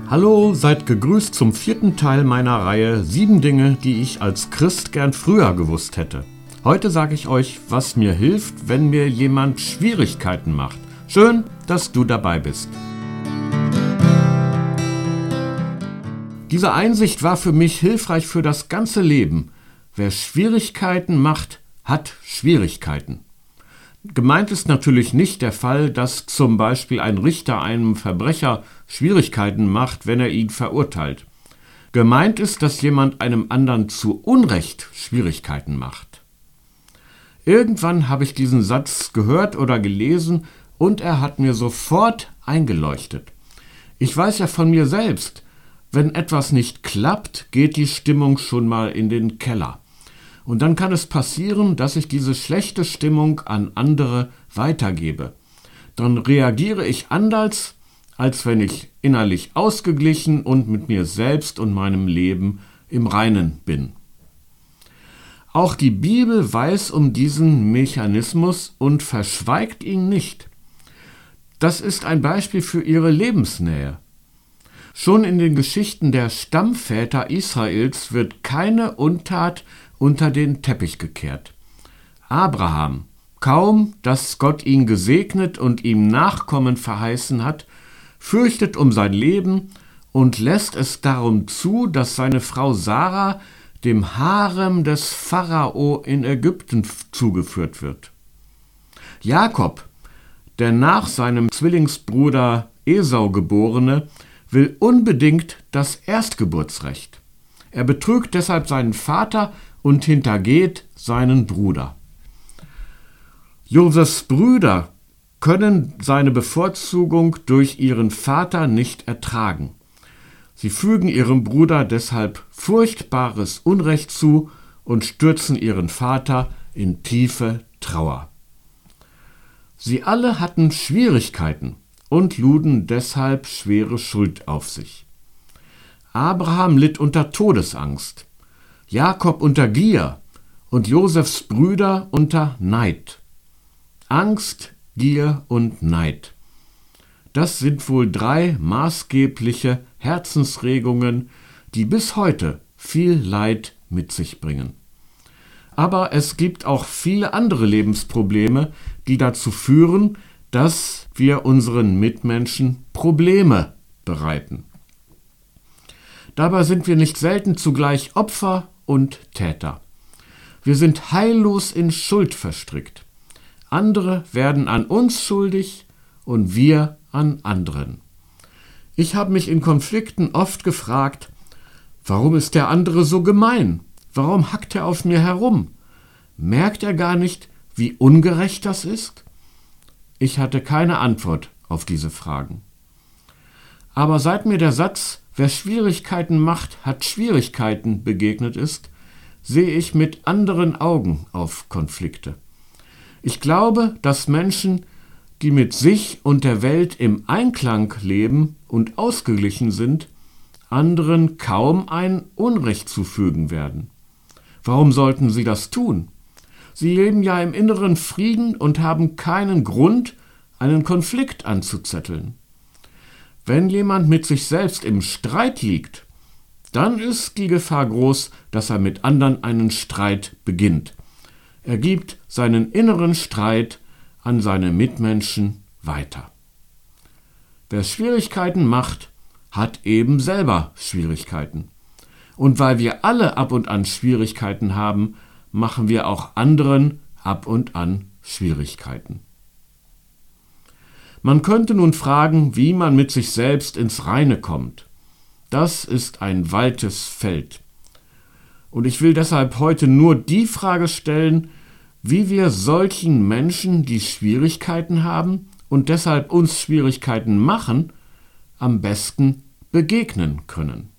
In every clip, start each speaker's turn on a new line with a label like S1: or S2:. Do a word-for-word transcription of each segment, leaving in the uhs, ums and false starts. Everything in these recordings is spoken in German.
S1: Hallo, seid gegrüßt zum vierten Teil meiner Reihe Sieben Dinge, die ich als Christ gern früher gewusst hätte. Heute sage ich euch, was mir hilft, wenn mir jemand Schwierigkeiten macht. Schön, dass du dabei bist. Diese Einsicht war für mich hilfreich für das ganze Leben. Wer Schwierigkeiten macht, hat Schwierigkeiten. Gemeint ist natürlich nicht der Fall, dass zum Beispiel ein Richter einem Verbrecher Schwierigkeiten macht, wenn er ihn verurteilt. Gemeint ist, dass jemand einem anderen zu Unrecht Schwierigkeiten macht. Irgendwann habe ich diesen Satz gehört oder gelesen und er hat mir sofort eingeleuchtet. Ich weiß ja von mir selbst, wenn etwas nicht klappt, geht die Stimmung schon mal in den Keller. Und dann kann es passieren, dass ich diese schlechte Stimmung an andere weitergebe. Dann reagiere ich anders, als wenn ich innerlich ausgeglichen und mit mir selbst und meinem Leben im Reinen bin. Auch die Bibel weiß um diesen Mechanismus und verschweigt ihn nicht. Das ist ein Beispiel für ihre Lebensnähe. Schon in den Geschichten der Stammväter Israels wird keine Untat unter den Teppich gekehrt. Abraham, kaum dass Gott ihn gesegnet und ihm Nachkommen verheißen hat, fürchtet um sein Leben und lässt es darum zu, dass seine Frau Sarah dem Harem des Pharao in Ägypten zugeführt wird. Jakob, der nach seinem Zwillingsbruder Esau geborene, will unbedingt das Erstgeburtsrecht. Er betrügt deshalb seinen Vater und hintergeht seinen Bruder. Josefs Brüder können seine Bevorzugung durch ihren Vater nicht ertragen. Sie fügen ihrem Bruder deshalb furchtbares Unrecht zu und stürzen ihren Vater in tiefe Trauer. Sie alle hatten Schwierigkeiten und luden deshalb schwere Schuld auf sich. Abraham litt unter Todesangst, Jakob unter Gier und Josefs Brüder unter Neid. Angst, Gier und Neid. Das sind wohl drei maßgebliche Herzensregungen, die bis heute viel Leid mit sich bringen. Aber es gibt auch viele andere Lebensprobleme, die dazu führen, dass wir unseren Mitmenschen Probleme bereiten. Dabei sind wir nicht selten zugleich Opfer und Täter. Wir sind heillos in Schuld verstrickt. Andere werden an uns schuldig und wir an anderen. Ich habe mich in Konflikten oft gefragt, warum ist der andere so gemein? Warum hackt er auf mir herum? Merkt er gar nicht, wie ungerecht das ist? Ich hatte keine Antwort auf diese Fragen. Aber seit mir der Satz, wer Schwierigkeiten macht, hat Schwierigkeiten begegnet ist, sehe ich mit anderen Augen auf Konflikte. Ich glaube, dass Menschen, die mit sich und der Welt im Einklang leben und ausgeglichen sind, anderen kaum ein Unrecht zufügen werden. Warum sollten sie das tun? Sie leben ja im inneren Frieden und haben keinen Grund, einen Konflikt anzuzetteln. Wenn jemand mit sich selbst im Streit liegt, dann ist die Gefahr groß, dass er mit anderen einen Streit beginnt. Er gibt seinen inneren Streit an seine Mitmenschen weiter. Wer Schwierigkeiten macht, hat eben selber Schwierigkeiten. Und weil wir alle ab und an Schwierigkeiten haben, machen wir auch anderen ab und an Schwierigkeiten. Man könnte nun fragen, wie man mit sich selbst ins Reine kommt. Das ist ein weites Feld. Und ich will deshalb heute nur die Frage stellen, wie wir solchen Menschen, die Schwierigkeiten haben und deshalb uns Schwierigkeiten machen, am besten begegnen können.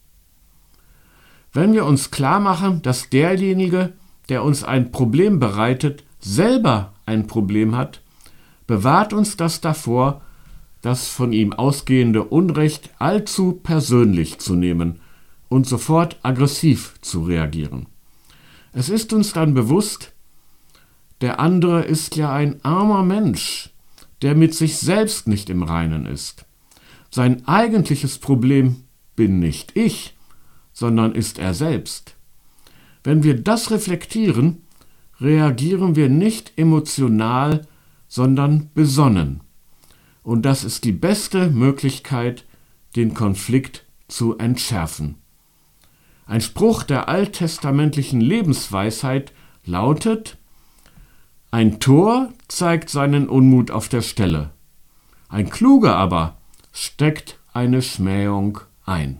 S1: Wenn wir uns klar machen, dass derjenige, der uns ein Problem bereitet, selber ein Problem hat, bewahrt uns das davor, das von ihm ausgehende Unrecht allzu persönlich zu nehmen und sofort aggressiv zu reagieren. Es ist uns dann bewusst, der andere ist ja ein armer Mensch, der mit sich selbst nicht im Reinen ist. Sein eigentliches Problem bin nicht ich, sondern ist er selbst. Wenn wir das reflektieren, reagieren wir nicht emotional, sondern besonnen. Und das ist die beste Möglichkeit, den Konflikt zu entschärfen. Ein Spruch der alttestamentlichen Lebensweisheit lautet: Ein Tor zeigt seinen Unmut auf der Stelle, ein Kluger aber steckt eine Schmähung ein.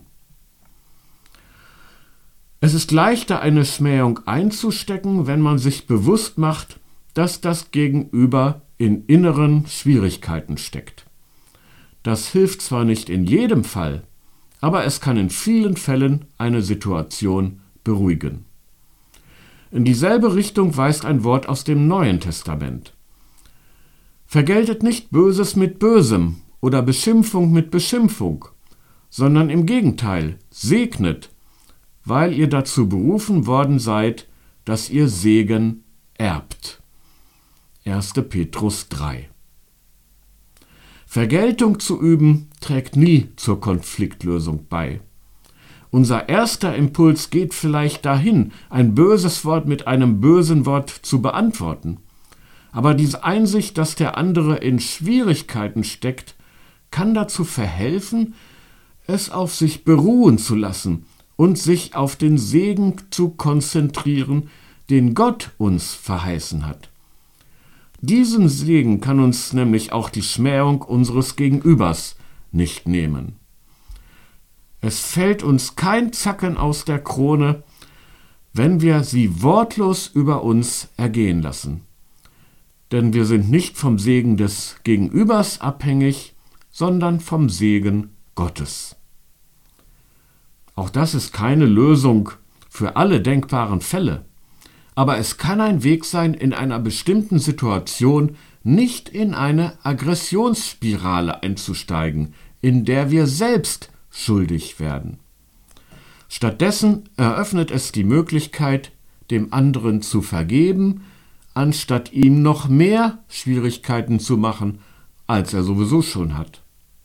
S1: Es ist leichter, eine Schmähung einzustecken, wenn man sich bewusst macht, dass das Gegenüber in inneren Schwierigkeiten steckt. Das hilft zwar nicht in jedem Fall, aber es kann in vielen Fällen eine Situation beruhigen. In dieselbe Richtung weist ein Wort aus dem Neuen Testament. Vergeltet nicht Böses mit Bösem oder Beschimpfung mit Beschimpfung, sondern im Gegenteil, segnet, weil ihr dazu berufen worden seid, dass ihr Segen erbt. erster Petrus drei. Vergeltung zu üben, trägt nie zur Konfliktlösung bei. Unser erster Impuls geht vielleicht dahin, ein böses Wort mit einem bösen Wort zu beantworten. Aber diese Einsicht, dass der andere in Schwierigkeiten steckt, kann dazu verhelfen, es auf sich beruhen zu lassen und sich auf den Segen zu konzentrieren, den Gott uns verheißen hat. Diesen Segen kann uns nämlich auch die Schmähung unseres Gegenübers nicht nehmen. Es fällt uns kein Zacken aus der Krone, wenn wir sie wortlos über uns ergehen lassen. Denn wir sind nicht vom Segen des Gegenübers abhängig, sondern vom Segen Gottes. Auch das ist keine Lösung für alle denkbaren Fälle, aber es kann ein Weg sein, in einer bestimmten Situation nicht in eine Aggressionsspirale einzusteigen, in der wir selbst schuldig werden. Stattdessen eröffnet es die Möglichkeit, dem anderen zu vergeben, anstatt ihm noch mehr Schwierigkeiten zu machen, als er sowieso schon hat.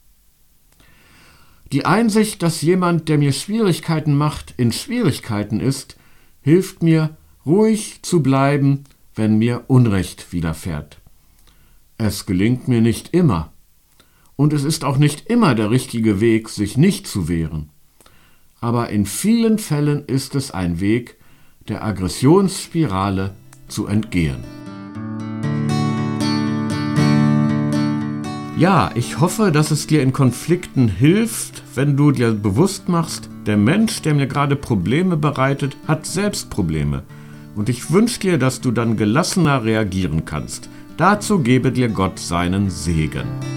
S1: Die Einsicht, dass jemand, der mir Schwierigkeiten macht, in Schwierigkeiten ist, hilft mir, ruhig zu bleiben, wenn mir Unrecht widerfährt. Es gelingt mir nicht immer. Und es ist auch nicht immer der richtige Weg, sich nicht zu wehren. Aber in vielen Fällen ist es ein Weg, der Aggressionsspirale zu entgehen. Ja, ich hoffe, dass es dir in Konflikten hilft, wenn du dir bewusst machst, der Mensch, der mir gerade Probleme bereitet, hat selbst Probleme. Und ich wünsche dir, dass du dann gelassener reagieren kannst. Dazu gebe dir Gott seinen Segen.